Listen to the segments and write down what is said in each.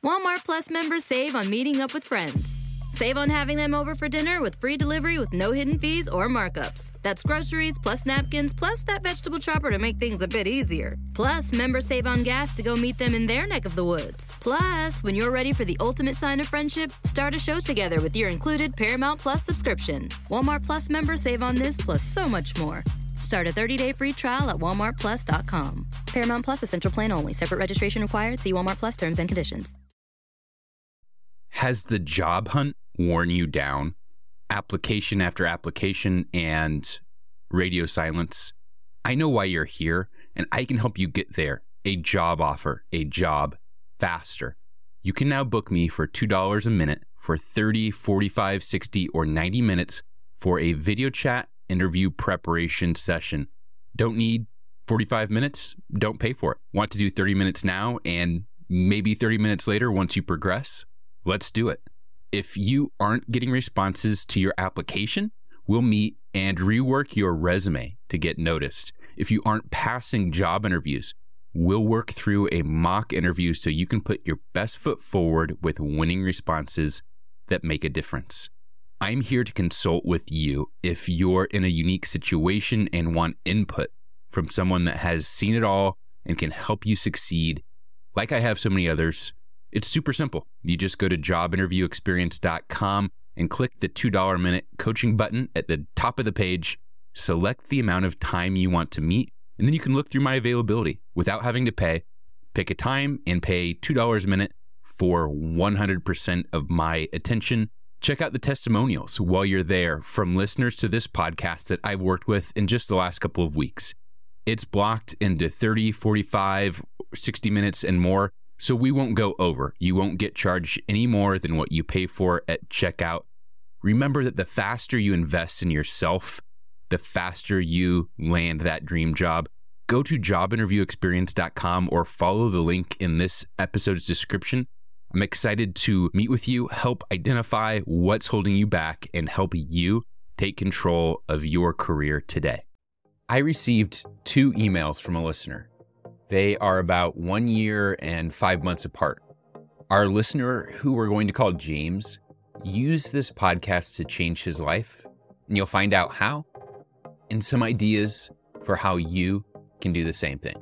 Walmart Plus members save on meeting up with friends. Save on having them over for dinner with free delivery with no hidden fees or markups. That's groceries, plus napkins, plus that vegetable chopper to make things a bit easier. Plus, members save on gas to go meet them in their neck of the woods. Plus, when you're ready for the ultimate sign of friendship, start a show together with your included Paramount Plus subscription. Walmart Plus members save on this plus so much more. Start a 30-day free trial at walmartplus.com. Paramount Plus Essential Plan only. Separate registration required. See Walmart Plus terms and conditions. Has the job hunt worn you down? Application after application and radio silence? I know why you're here, and I can help you get there. A job offer, a job faster. You can now book me for $2 a minute for 30, 45, 60, or 90 minutes for a video chat interview preparation session. Don't need 45 minutes? Don't pay for it. Want to do 30 minutes now and maybe 30 minutes later once you progress? Let's do it. If you aren't getting responses to your application, we'll meet and rework your resume to get noticed. If you aren't passing job interviews, we'll work through a mock interview so you can put your best foot forward with winning responses that make a difference. I'm here to consult with you if you're in a unique situation and want input from someone that has seen it all and can help you succeed. Like I have so many others, it's super simple. You just go to jobinterviewexperience.com and click the $2 a minute coaching button at the top of the page. Select the amount of time you want to meet, and then you can look through my availability without having to pay. Pick a time and pay $2 a minute for 100% of my attention. Check out the testimonials while you're there from listeners to this podcast that I've worked with in just the last couple of weeks. It's blocked into 30, 45, 60 minutes and more, so we won't go over. You won't get charged any more than what you pay for at checkout. Remember that the faster you invest in yourself, the faster you land that dream job. Go to jobinterviewexperience.com or follow the link in this episode's description. I'm excited to meet with you, help identify what's holding you back, and help you take control of your career today. I received 2 emails from a listener. They are about 1 year and 5 months apart. Our listener, who we're going to call James, used this podcast to change his life, and you'll find out how, and some ideas for how you can do the same thing.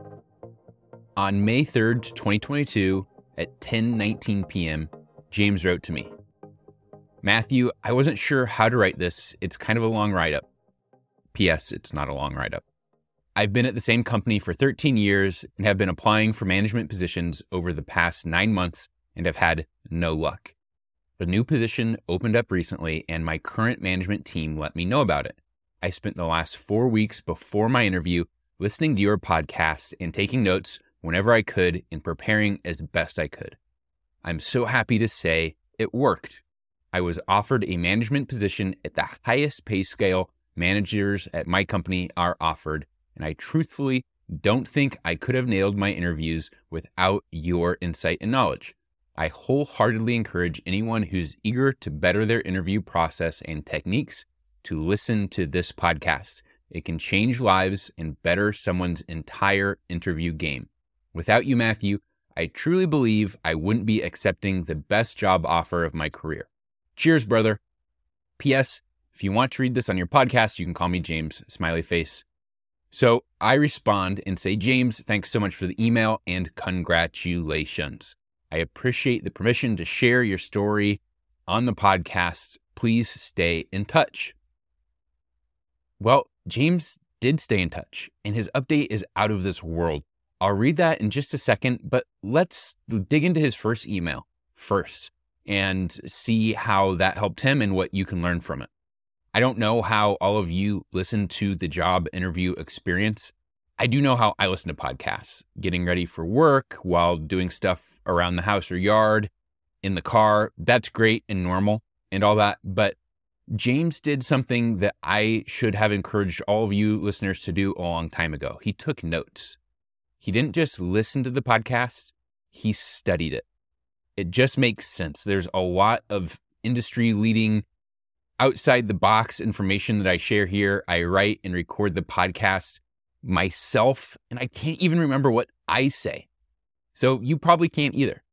On May 3rd, 2022, at 10:19 p.m., James wrote to me, "Matthew, I wasn't sure how to write this. It's kind of a long write-up. P.S. It's not a long write-up. I've been at the same company for 13 years and have been applying for management positions over the past 9 months and have had no luck. A new position opened up recently and my current management team let me know about it. I spent the last 4 weeks before my interview listening to your podcast and taking notes whenever I could and preparing as best I could. I'm so happy to say it worked. I was offered a management position at the highest pay scale managers at my company are offered, and I truthfully don't think I could have nailed my interviews without your insight and knowledge. I wholeheartedly encourage anyone who's eager to better their interview process and techniques to listen to this podcast. It can change lives and better someone's entire interview game. Without you, Matthew, I truly believe I wouldn't be accepting the best job offer of my career. Cheers, brother. P.S. If you want to read this on your podcast, you can call me James, smiley face." So I respond and say, "James, thanks so much for the email and congratulations. I appreciate the permission to share your story on the podcast. Please stay in touch." Well, James did stay in touch, and his update is out of this world. I'll read that in just a second, but let's dig into his first email first and see how that helped him and what you can learn from it. I don't know how all of you listen to the job interview experience. I do know how I listen to podcasts, getting ready for work while doing stuff around the house or yard, in the car. That's great and normal and all that. But James did something that I should have encouraged all of you listeners to do a long time ago. He took notes. He didn't just listen to the podcast, he studied it. It just makes sense. There's a lot of industry leading, outside the box information that I share here. I write and record the podcast myself, and I can't even remember what I say. So you probably can't either.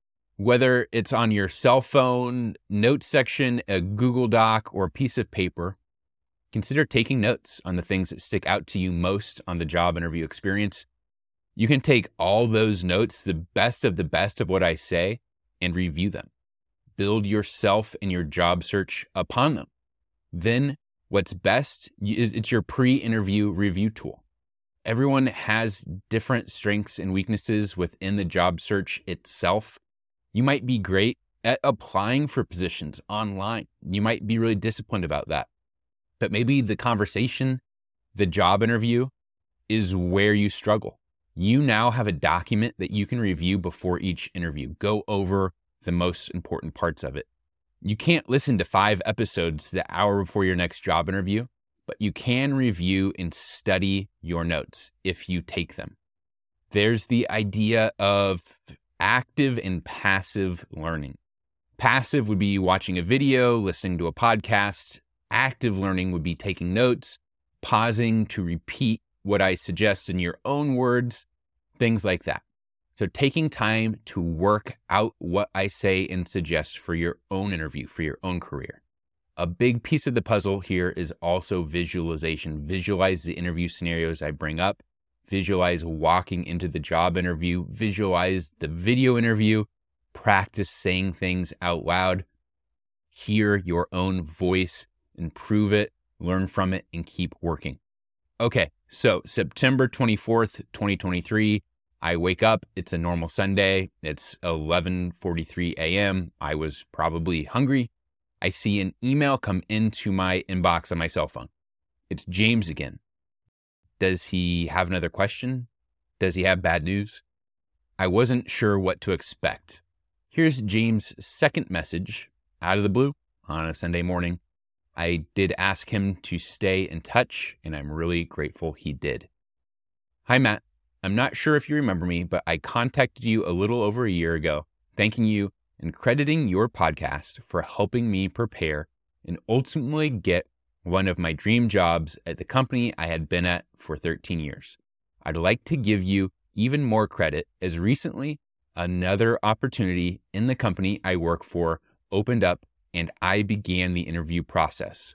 Whether it's on your cell phone, notes section, a Google Doc, or a piece of paper, consider taking notes on the things that stick out to you most on the job interview experience. You can take all those notes, the best of what I say, and review them. Build yourself and your job search upon them. Then what's best, it's your pre-interview review tool. Everyone has different strengths and weaknesses within the job search itself. You might be great at applying for positions online. You might be really disciplined about that. But maybe the conversation, the job interview, is where you struggle. You now have a document that you can review before each interview. Go over the most important parts of it. You can't listen to 5 episodes the hour before your next job interview, but you can review and study your notes if you take them. There's the idea of active and passive learning. Passive would be watching a video, listening to a podcast. Active learning would be taking notes, pausing to repeat what I suggest in your own words, things like that. So taking time to work out what I say and suggest for your own interview, for your own career. A big piece of the puzzle here is also visualization. Visualize the interview scenarios I bring up. Visualize walking into the job interview. Visualize the video interview. Practice saying things out loud. Hear your own voice, improve it, learn from it, and keep working. Okay, so September 24th, 2023, I wake up. It's a normal Sunday. It's 11:43 a.m. I was probably hungry. I see an email come into my inbox on my cell phone. It's James again. Does he have another question? Does he have bad news? I wasn't sure what to expect. Here's James' second message out of the blue on a Sunday morning. I did ask him to stay in touch, and I'm really grateful he did. Hi, Matt. I'm not sure if you remember me, but I contacted you a little over a year ago, thanking you and crediting your podcast for helping me prepare and ultimately get one of my dream jobs at the company I had been at for 13 years. I'd like to give you even more credit, as recently another opportunity in the company I work for opened up and I began the interview process.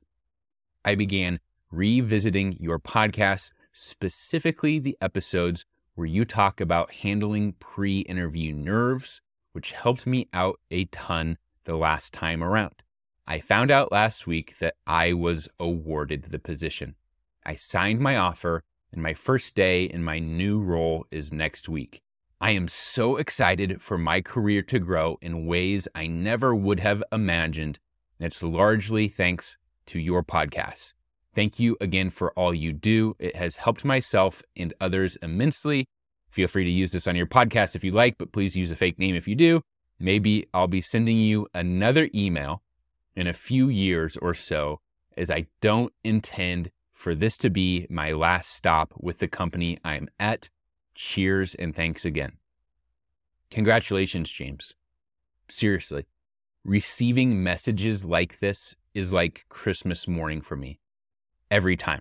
I began revisiting your podcast, specifically the episodes where you talk about handling pre-interview nerves, which helped me out a ton the last time around. I found out last week that I was awarded the position. I signed my offer, and my first day in my new role is next week. I am so excited for my career to grow in ways I never would have imagined, and it's largely thanks to your podcast. Thank you again for all you do. It has helped myself and others immensely. Feel free to use this on your podcast if you like, but please use a fake name if you do. Maybe I'll be sending you another email in a few years or so, as I don't intend for this to be my last stop with the company I'm at. Cheers and thanks again. Congratulations, James. Seriously, receiving messages like this is like Christmas morning for me. Every time.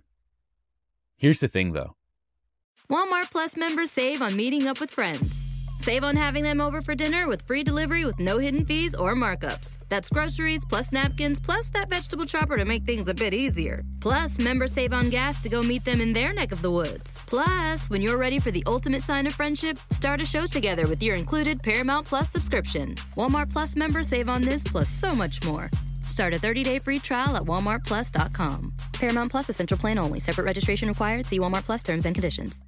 Here's the thing, though. Walmart Plus members save on meeting up with friends. Save on having them over for dinner with free delivery with no hidden fees or markups. That's groceries plus napkins plus that vegetable chopper to make things a bit easier. Plus, members save on gas to go meet them in their neck of the woods. Plus, when you're ready for the ultimate sign of friendship, start a show together with your included Paramount Plus subscription. Walmart Plus members save on this plus so much more. Start a 30-day free trial at walmartplus.com. Paramount Plus Essential Plan only. Separate registration required. See Walmart Plus terms and conditions.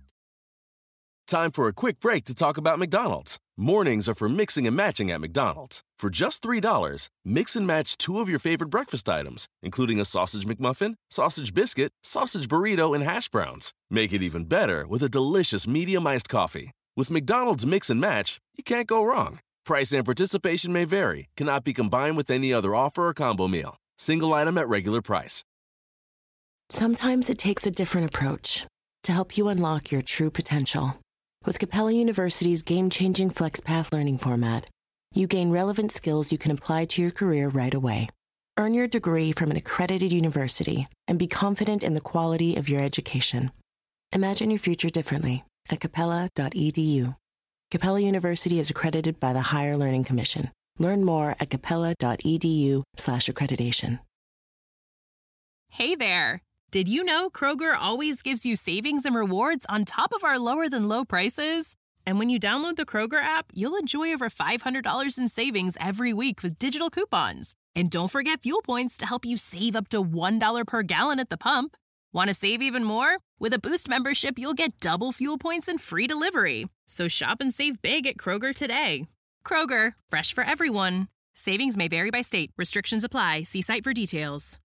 Time for a quick break to talk about McDonald's. Mornings are for mixing and matching at McDonald's. For just $3, mix and match 2 of your favorite breakfast items, including a sausage McMuffin, sausage biscuit, sausage burrito, and hash browns. Make it even better with a delicious medium iced coffee. With McDonald's Mix and Match, you can't go wrong. Price and participation may vary. Cannot be combined with any other offer or combo meal. Single item at regular price. Sometimes it takes a different approach to help you unlock your true potential. With Capella University's game-changing FlexPath learning format, you gain relevant skills you can apply to your career right away. Earn your degree from an accredited university and be confident in the quality of your education. Imagine your future differently at capella.edu. Capella University is accredited by the Higher Learning Commission. Learn more at capella.edu/accreditation. Hey there! Did you know Kroger always gives you savings and rewards on top of our lower-than-low prices? And when you download the Kroger app, you'll enjoy over $500 in savings every week with digital coupons. And don't forget fuel points to help you save up to $1 per gallon at the pump. Want to save even more? With a Boost membership, you'll get double fuel points and free delivery. So shop and save big at Kroger today. Kroger, fresh for everyone. Savings may vary by state. Restrictions apply. See site for details.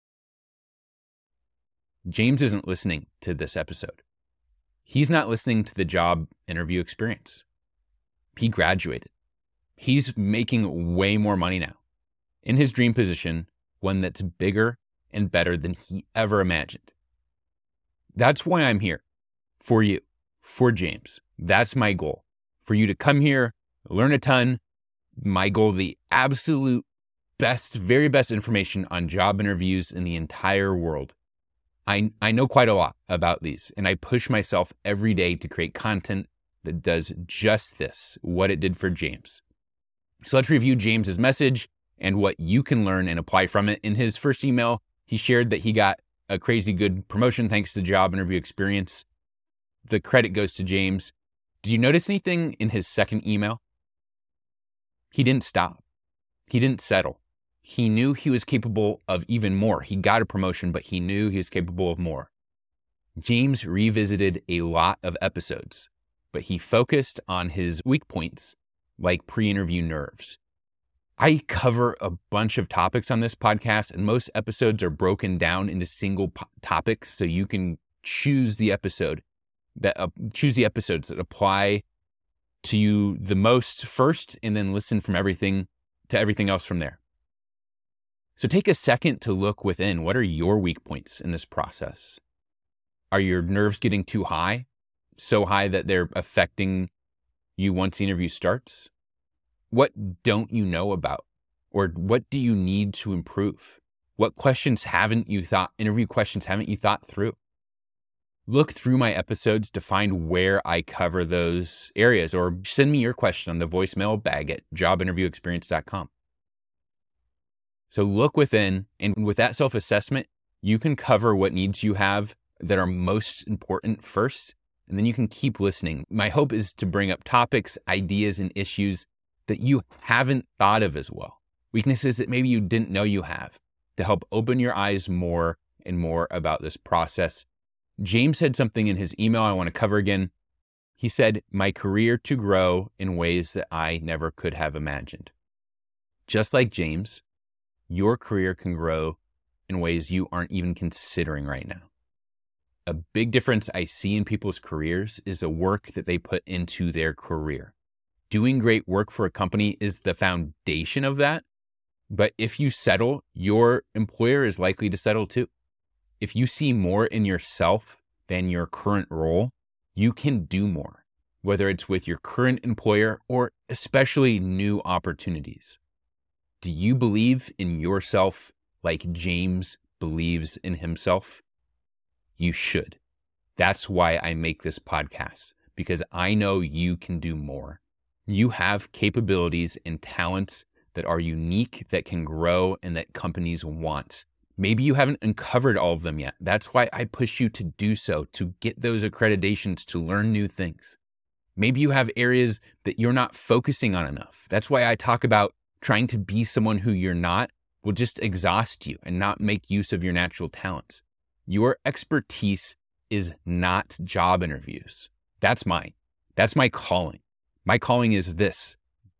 James isn't listening to this episode. He's not listening to the job interview experience. He graduated. He's making way more money now. In his dream position, one that's bigger and better than he ever imagined. That's why I'm here. For you. For James. That's my goal. For you to come here, learn a ton. My goal, the absolute best, very best information on job interviews in the entire world. I know quite a lot about these, and I push myself every day to create content that does just this, what it did for James. So let's review James's message and what you can learn and apply from it. In his first email, he shared that he got a crazy good promotion thanks to the job interview experience. The credit goes to James. Did you notice anything in his second email? He didn't stop. He didn't settle. He knew he was capable of even more. He got a promotion, but he knew he was capable of more. James revisited a lot of episodes, but he focused on his weak points, like pre-interview nerves. I cover a bunch of topics on this podcast, and most episodes are broken down into single topics, so you can choose the episodes that apply to you the most first, and then listen from everything to everything else from there. So take a second to look within. What are your weak points in this process? Are your nerves getting too high? So high that they're affecting you once the interview starts? What don't you know about? Or what do you need to improve? What interview questions haven't you thought through? Look through my episodes to find where I cover those areas, or send me your question on the voicemail bag at jobinterviewexperience.com. So look within, and with that self-assessment, you can cover what needs you have that are most important first, and then you can keep listening. My hope is to bring up topics, ideas, and issues that you haven't thought of as well. Weaknesses that maybe you didn't know you have, to help open your eyes more and more about this process. James said something in his email I want to cover again. He said, "My career to grow in ways that I never could have imagined." Just like James, your career can grow in ways you aren't even considering right now. A big difference I see in people's careers is the work that they put into their career. Doing great work for a company is the foundation of that. But if you settle, your employer is likely to settle too. If you see more in yourself than your current role, you can do more, whether it's with your current employer or especially new opportunities. Do you believe in yourself like James believes in himself? You should. That's why I make this podcast, because I know you can do more. You have capabilities and talents that are unique, that can grow, and that companies want. Maybe you haven't uncovered all of them yet. That's why I push you to do so, to get those accreditations, to learn new things. Maybe you have areas that you're not focusing on enough. That's why I talk about trying to be someone who you're not will just exhaust you and not make use of your natural talents. Your expertise is not job interviews. That's mine. That's my calling. My calling is this: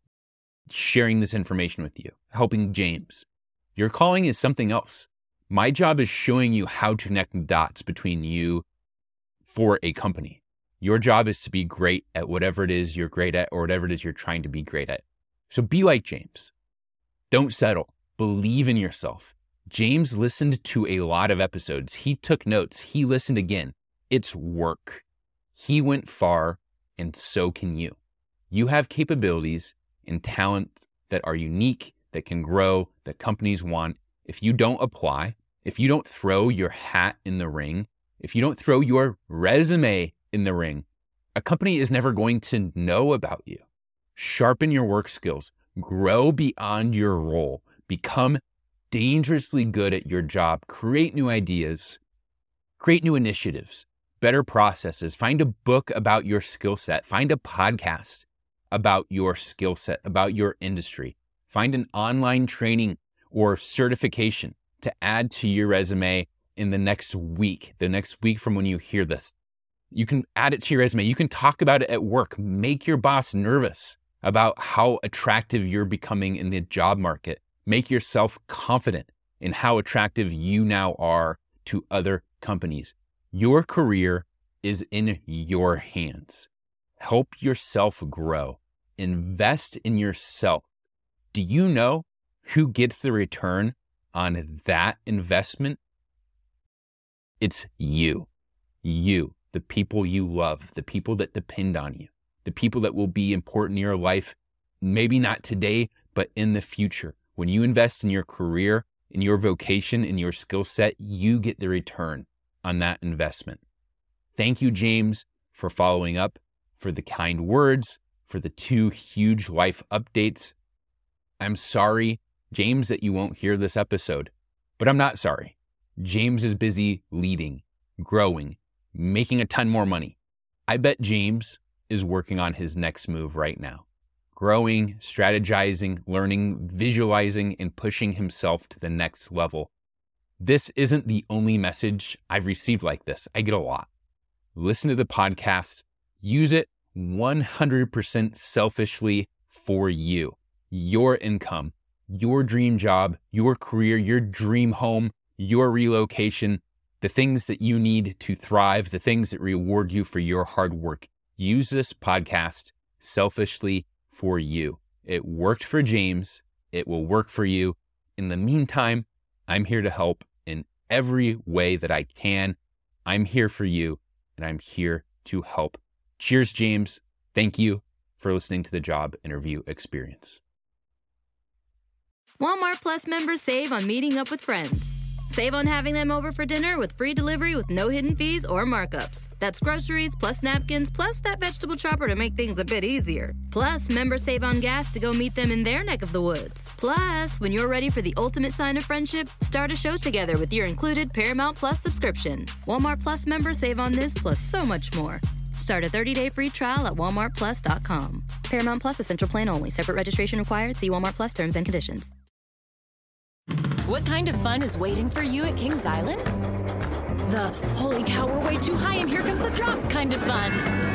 sharing this information with you, helping James. Your calling is something else. My job is showing you how to connect dots between you for a company. Your job is to be great at whatever it is you're great at, or whatever it is you're trying to be great at. So be like James. Don't settle. Believe in yourself. James listened to a lot of episodes. He took notes. He listened again. It's work. He went far, and so can you. You have capabilities and talent that are unique, that can grow, that companies want. If you don't apply, if you don't throw your hat in the ring, if you don't throw your resume in the ring, A company is never going to know about you. Sharpen your work skills. Grow beyond your role. Become dangerously good at your job. Create new ideas. Create new initiatives. Better processes. Find a book about your skill set. Find a podcast about your skill set, about your industry. Find an online training or certification to add to your resume in the next week from when you hear this. You can add it to your resume. You can talk about it at work. Make your boss nervous about how attractive you're becoming in the job market. Make yourself confident in how attractive you now are to other companies. Your career is in your hands. Help yourself grow. Invest in yourself. Do you know who gets the return on that investment? It's you. You, the people you love, the people that depend on you, the people that will be important in your life, maybe not today, but in the future. When you invest in your career, in your vocation, in your skill set, you get the return on that investment. Thank you, James, for following up, for the kind words, for the 2 huge life updates. I'm sorry, James, that you won't hear this episode, but I'm not sorry. James is busy leading, growing, making a ton more money. I bet James is working on his next move right now. Growing, strategizing, learning, visualizing, and pushing himself to the next level. This isn't the only message I've received like this. I get a lot. Listen to the podcast. Use it 100% selfishly for you. Your income, your dream job, your career, your dream home, your relocation, the things that you need to thrive, the things that reward you for your hard work. Use this podcast selfishly for you. It worked for James. It will work for you. In the meantime, I'm here to help in every way that I can. I'm here for you, and I'm here to help. Cheers, James. Thank you for listening to the Job Interview Experience. Walmart Plus members save on meeting up with friends. Save on having them over for dinner with free delivery with no hidden fees or markups. That's groceries plus napkins plus that vegetable chopper to make things a bit easier. Plus, members save on gas to go meet them in their neck of the woods. Plus, when you're ready for the ultimate sign of friendship, start a show together with your included Paramount Plus subscription. Walmart Plus members save on this plus so much more. Start a 30-day free trial at walmartplus.com. Paramount Plus Essential Plan only. Separate registration required. See Walmart Plus terms and conditions. What kind of fun is waiting for you at Kings Island? The holy cow, we're way too high and here comes the drop kind of fun.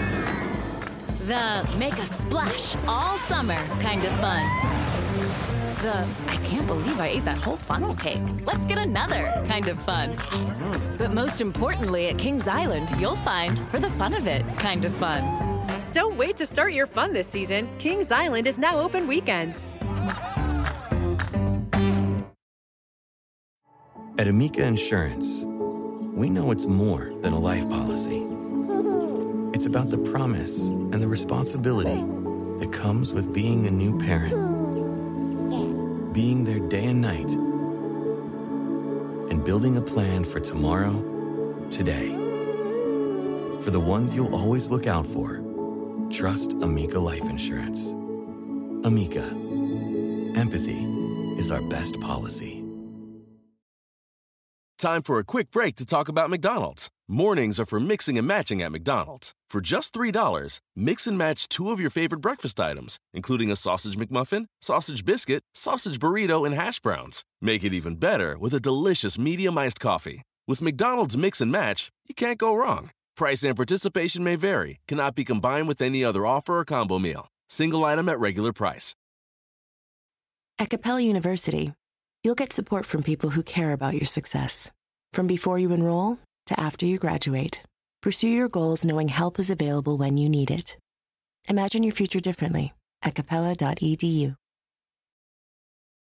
The make a splash all summer kind of fun. The I can't believe I ate that whole funnel cake. Let's get another kind of fun. But most importantly, at Kings Island, you'll find for the fun of it kind of fun. Don't wait to start your fun this season. Kings Island is now open weekends. At Amica Insurance, we know it's more than a life policy. It's about the promise and the responsibility that comes with being a new parent. Being there day and night. And building a plan for tomorrow, today. For the ones you'll always look out for, trust Amica Life Insurance. Amica. Empathy is our best policy. Time for a quick break to talk about McDonald's. Mornings are for mixing and matching at McDonald's. For just $3, mix and match 2 of your favorite breakfast items, including a sausage McMuffin, sausage biscuit, sausage burrito, and hash browns. Make it even better with a delicious medium iced coffee. With McDonald's Mix and Match, you can't go wrong. Price and participation may vary. Cannot be combined with any other offer or combo meal. Single item at regular price. At Capella University, you'll get support from people who care about your success. From before you enroll to after you graduate, pursue your goals knowing help is available when you need it. Imagine your future differently at capella.edu.